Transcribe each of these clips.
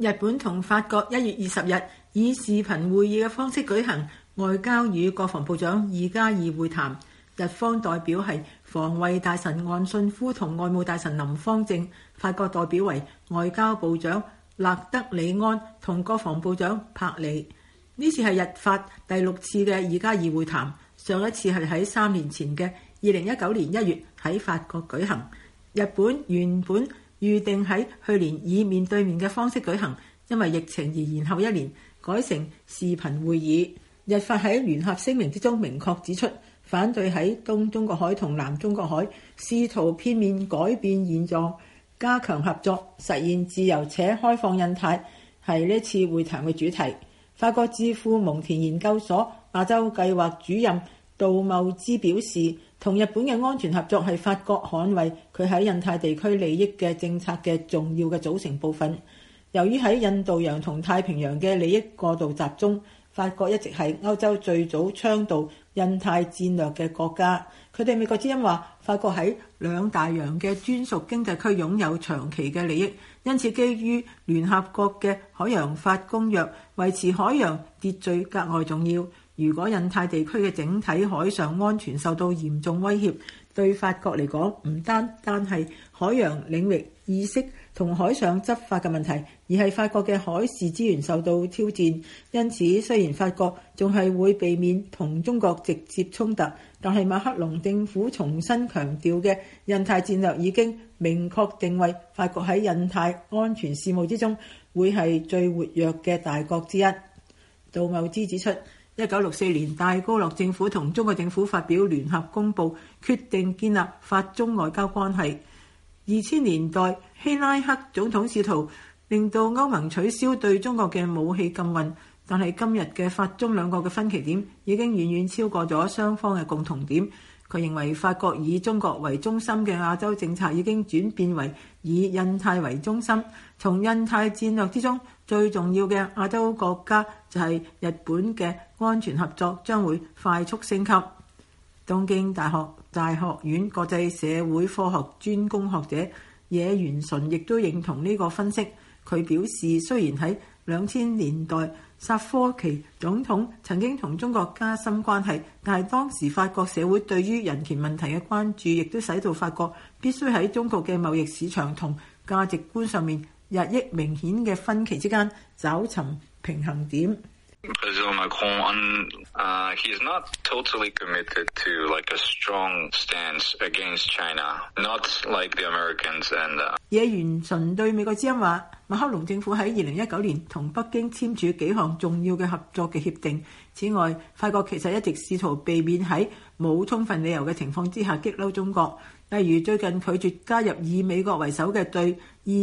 日本同法國1月20日以視頻會議嘅方式舉行外交與國防部長2+2會談，日方代表係防衛大臣岸信夫同外務大臣林芳正，法國代表為外交部長勒德里安同國防部長柏里。呢次係日法第6次嘅2+2會談，上一次係喺3年前嘅2019年1月喺法國舉行。日本原本預定喺去年以面對面嘅方式舉行，因為疫情而延後1年，改成視頻會議。日法喺聯合聲明之中明確指出，反對喺東中國海同南中國海試圖片面改變現狀，加強合作，實現自由且開放印太，係呢次會談嘅主題。法國智庫蒙田研究所亞洲計劃主任杜茂之表示，同日本嘅安全合作係法國捍衛佢喺印太地區利益嘅政策嘅重要嘅組成部分。由於喺印度洋同太平洋嘅利益過度集中，法國一直係歐洲最早倡導印太戰略嘅國家。佢哋美國之音話，法國喺兩大洋嘅專屬經濟區擁有長期嘅利益，因此基於聯合國嘅海洋法公約，維持海洋秩序格外重要。如果印太地區嘅整體海上安全受到嚴重威脅，對法國嚟講唔單係海洋領域意識同海上執法嘅問題，而係法國嘅海事資源受到挑戰。因此，雖然法國仲係會避免同中國直接衝突，但係馬克龍政府重新強調嘅印太戰略已經明確定位法國喺印太安全事務之中會係最活躍嘅大國之一。杜茂之指出，1964年戴高樂政府同中國政府發表聯合公報，決定建立法中外交關係。2000年代希拉克總統試圖令到歐盟取消對中國嘅武器禁運，但係今日嘅法中兩國嘅分歧點已經遠遠超過咗雙方嘅共同點。佢認為法國以中國為中心嘅亞洲政策已經轉變為以印太為中心。從印太戰略之中最重要嘅亞洲國家就係日本嘅安全合作將會快速升級。東京大學院國際社會科學專攻學者野原純亦都認同呢個分析。佢表示，雖然喺2000年代薩科齊總統曾經同中國加深關係，但係當時法國社會對於人權問題嘅關注，亦都使到法國必須喺中國嘅貿易市場同價值觀上面日益明顯嘅分歧之間找尋平衡點。 President Macron, he's not totally committed to like a strong stance against China, not like the Americans and. 野原純對美國之音話，馬克龍政府喺2019年同北京簽署幾項重要嘅合作嘅協定。此外，法國其實一直試圖避免喺冇充分理由嘅情況之下激嬲中國，例如最近拒絕加入以美國為首嘅對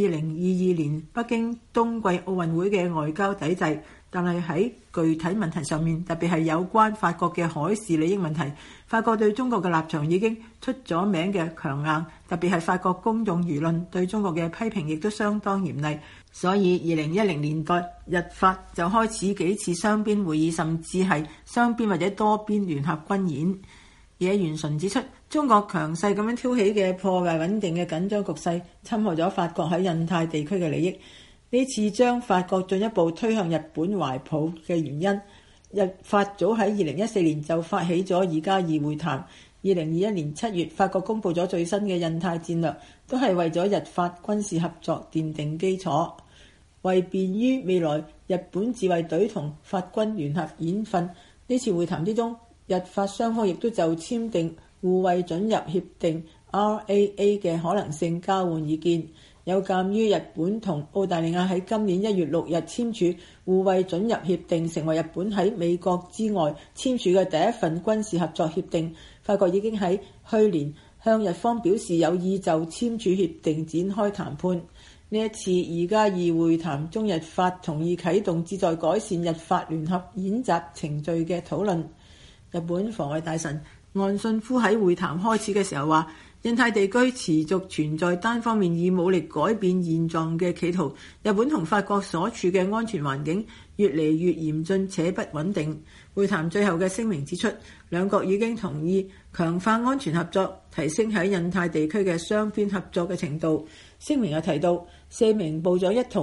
2022年北京冬季奧運會嘅外交抵制。但係喺具體問題上面，特別係有關法國嘅海事利益問題，法國對中國嘅立場已經出咗名嘅強硬，特別係法國公眾輿論對中國嘅批評亦都相當嚴厲。所以2010年代日法就開始幾次雙邊會議，甚至係雙邊或者多邊聯合軍演。野原純指出，中國強勢咁樣挑起嘅破壞穩定嘅緊張局勢，侵害咗法國喺印太地區嘅利益。呢次將法國進一步推向日本懷抱嘅原因，日法早喺2014年就發起咗2+2會談。2021年7月，法國公布咗最新嘅印太戰略，都係為咗日法軍事合作奠定基礎。為便於未來日本自衛隊同法軍聯合演訓，呢次會談之中，日法雙方亦都就簽訂互惠准入協定 RAA 嘅可能性交換意見。有鑑於日本同澳大利亞喺今年1月6日簽署互惠准入協定，成為日本喺美國之外簽署嘅第一份軍事合作協定，法國已經喺去年向日方表示有意就簽署協定展開談判。呢一次2+2會談中，日法同意啟動旨在改善日法聯合演習程序嘅討論。日本防衛大臣岸信夫喺會談開始嘅時候話，印太地區持續存在單方面以武力改變現狀嘅企圖，日本同法國所處嘅安全環境越嚟越嚴峻且不穩定。會談最後嘅聲明指出，兩國已經同意強化安全合作，提升喺印太地區嘅雙邊合作嘅程度。聲明又提到，4名部長一同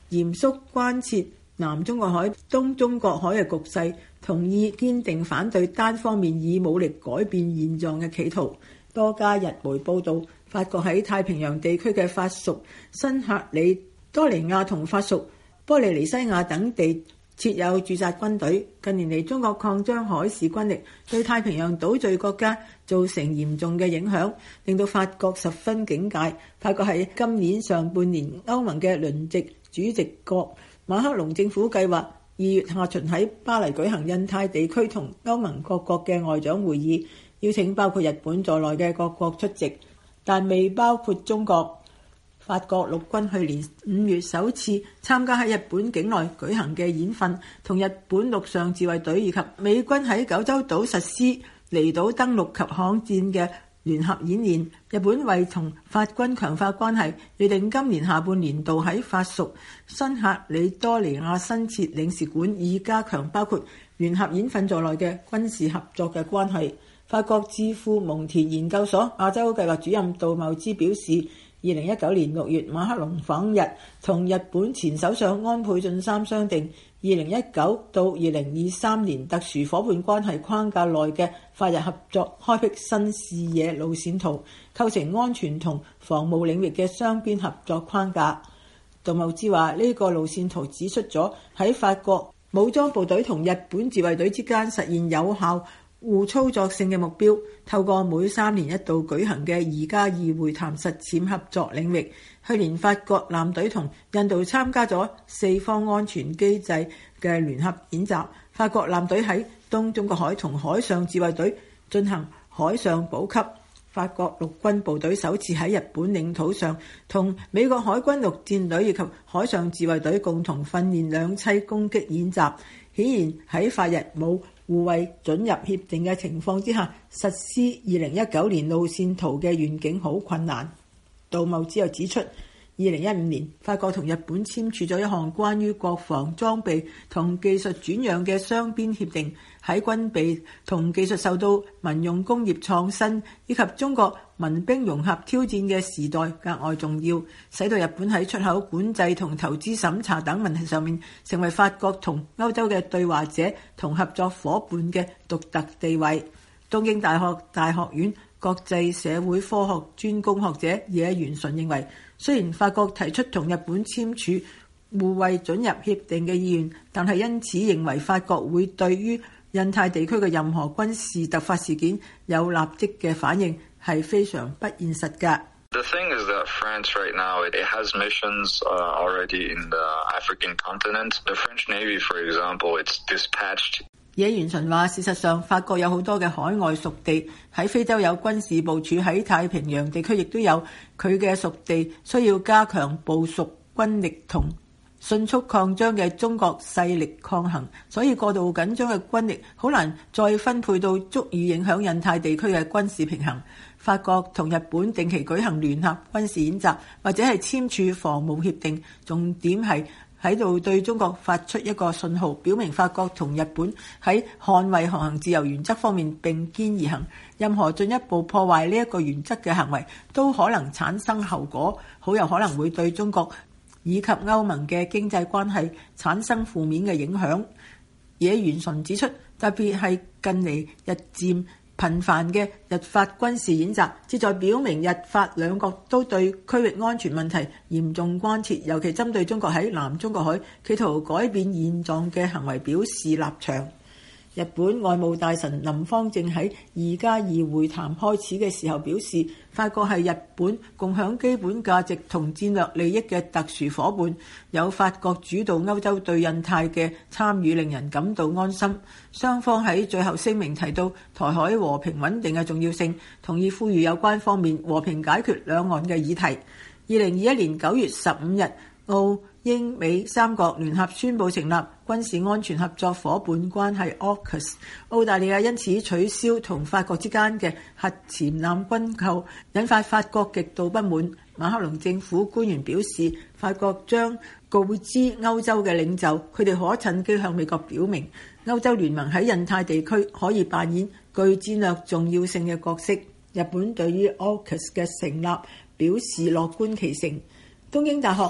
嚴肅關切南中國海、東中國海嘅局勢，同意堅定反對單方面以武力改變現狀嘅企圖。多家日媒報道，法國喺太平洋地區嘅法屬新喀里多尼亞同法屬波利尼西亞等地設有駐紮軍隊。近年嚟，中國擴張海事軍力，對太平洋島嶼國家造成嚴重嘅影響，令到法國十分警戒。法國喺今年上半年，歐盟嘅輪值主席國馬克龍政府計劃2月下旬喺巴黎舉行印太地區同歐盟各國嘅外長會議，邀請包括日本在內嘅各國出席，但未包括中國。法國陸軍去年5月首次參加喺日本境內舉行嘅演訓，同日本陸上自衛隊以及美軍喺九州島實施離島登陸及巷戰嘅聯合演練。日本為同法軍強化關係，預定今年下半年度喺法屬新喀里多尼亞新設領事館，以加強包括聯合演訓在內嘅軍事合作嘅關係。法國智庫蒙田研究所亞洲計劃主任杜茂之表示，2019年6月，馬克龍訪日，同日本前首相安倍晉三商定2019到2023年特殊夥伴關係框架內嘅法日合作開闢新視野路線圖，構成安全同防務領域嘅雙邊合作框架。杜茂之話，呢個路線圖指出咗喺法國武裝部隊同日本自衛隊之間實現有效互操作性嘅目標，透過每3年一度舉行嘅2+2會談實踐合作領域。去年法國艦隊同印度參加咗4方安全機制嘅聯合演習，法國艦隊喺東中國海同海上自衛隊進行海上補給。法國陸軍部隊首次喺日本領土上同美國海軍陸戰隊以及海上自衛隊共同訓練兩棲攻擊演習。顯然喺法日冇互惠准入協定嘅情況之下，實施2019年路線圖嘅願景好困難。杜茂之又指出，2015年法國同日本簽署咗一項關於國防裝備同技術轉讓嘅雙邊協定，喺軍備同技術受到民用工業創新以及中國民兵融合挑戰嘅時代格外重要，使到日本喺出口管制同投資審查等問題上面成為法國同歐洲嘅對話者同合作夥伴嘅獨特地位。東京大學大學院國際社會科學專攻學者野原純認為，雖然法國提出同日本簽署互惠准入協定嘅意願，但係因此認為法國會對於印太地區嘅任何軍事突發事件有立即嘅反應，係非常不現實㗎。 The thing is that France right now, it has missions already in the African continent. The French Navy, for example, it's dispatched. 野原純話，事實上法國有好多嘅海外屬地，喺非洲有軍事部署，喺太平洋地區亦都有佢嘅屬地，需要加強部署軍力同迅速擴張嘅中國勢力抗衡，所以過度緊張嘅軍力好難再分配到足以影響印太地區嘅軍事平衡。法國同日本定期舉行聯合軍事演習，或者係簽署防務協定，重點係喺度對中國發出一個信號，表明法國同日本喺捍衛航行自由原則方面並肩而行。任何進一步破壞呢一個原則嘅行為，都可能產生後果，好有可能會對中國以及歐盟嘅經濟關係產生負面嘅影響。野原純指出，特別係近嚟日漸頻繁嘅日法軍事演習，旨在表明日法兩國都對區域安全問題嚴重關切，尤其針對中國喺南中國海企圖改變現狀嘅行為表示立場。日本外務大臣林芳正喺2+2會談開始嘅時候表示，法國係日本共享基本價值同戰略利益嘅特殊夥伴，有法國主導歐洲對印太嘅參與令人感到安心。雙方喺最後聲明提到台海和平穩定嘅重要性，同意呼籲有關方面和平解決兩岸嘅議題。2021年9月15日，澳英美三國聯合宣布成立軍事安全合作夥伴關係 AUKUS。澳大利亞因此取消同法國之間嘅核潛艦軍購，引發法國極度不滿。馬克龍政府官員表示，法國將告知歐洲嘅領袖，佢哋可趁機向美國表明，歐洲聯盟喺印太地區可以扮演具戰略重要性嘅角色。日本對於 AUKUS 嘅成立表示樂觀其成。東京大學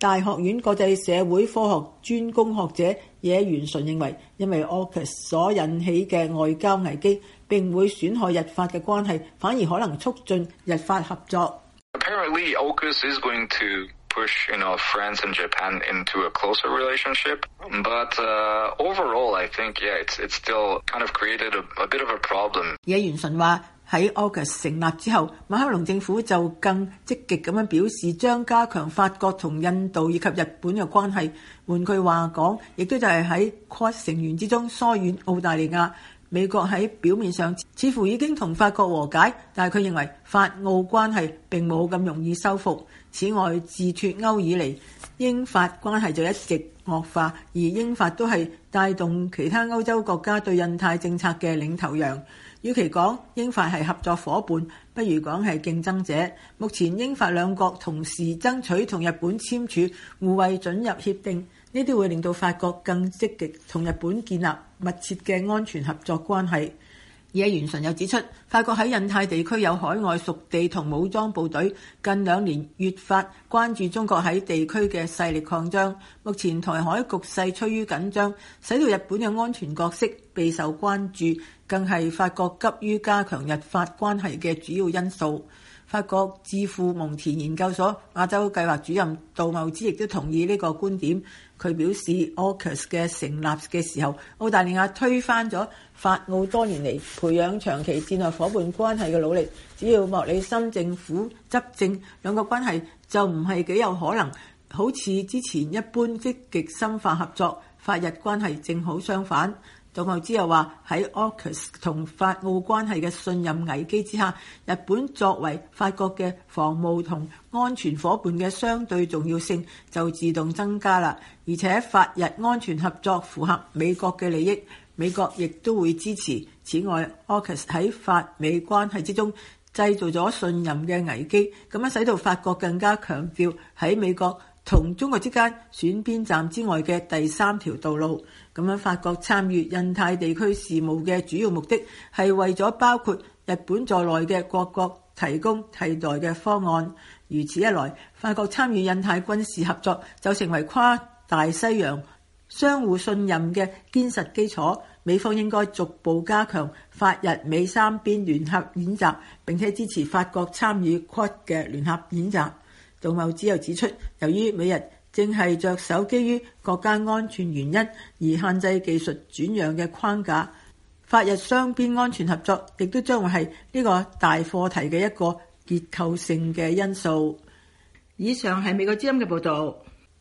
大學院國際社會科學專攻學者野原純認為，因為 AUKUS 所引起嘅外交危機並唔會損害日法嘅關係，反而可能促進日法合作。 Apparently, AUKUS is going to push, France and Japan into a closer relationship. But overall, I think, it's still kind of created a bit of a problem. 野原純話喺 AUKUS 成立之後，馬克龍政府就更積極咁樣表示將加強法國同印度以及日本嘅關係。換句話講，亦都就係喺 QUAD 成員之中疏遠澳大利亞。美國喺表面上似乎已經同法國和解，但係佢認為法澳關係並冇咁容易修復。此外，自脫歐以嚟，英法關係就一直惡化，而英法都係帶動其他歐洲國家對印太政策嘅領頭羊。與其講英法係合作夥伴，不如講係競爭者。目前英法兩國同時爭取同日本簽署互惠准入協定，呢啲會令到法國更積極同日本建立密切嘅安全合作關係。野原純又指出，法國喺印太地區有海外屬地同武裝部隊，近2年越發關注中國喺地區嘅勢力擴張。目前台海局勢趨於緊張，使到日本嘅安全角色備受關注，更係法國急於加強日法關係嘅主要因素。法國智庫蒙田研究所亞洲計劃主任杜茂之亦都同意呢個觀點。佢表示 AUKUS 嘅成立嘅時候，澳大利亞推翻咗法澳多年嚟培養長期戰略夥伴關係嘅努力。只要莫里森政府執政，兩個關係就唔係幾有可能好似之前一般積極深化合作。法日關係正好相反。杜茂之又話喺 AUKUS 同法澳關係嘅信任危機之下，日本作為法國嘅防務同安全夥伴嘅相對重要性就自動增加啦。而且法日安全合作符合美國嘅利益，美國亦都會支持。此外 AUKUS 喺法美關係之中製造咗信任嘅危機，咁樣使到法國更加強調喺美國同中國之間選邊站之外嘅第三條道路。咁樣法國參與印太地區事務嘅主要目的係為咗包括日本在內嘅各國提供替代嘅方案。如此一來，法國參與印太軍事合作就成為跨大西洋相互信任嘅堅實基礎。美方應該逐步加強法日美三邊聯合演習，並且支持法國參與 QUAD 嘅聯合演習。杜茂之又指出，由於美日正係着手基於國家安全原因而限制技術轉讓嘅框架，法日雙邊安全合作亦都將會係呢個大課題嘅一個結構性嘅因素。以上係美國之音嘅報導。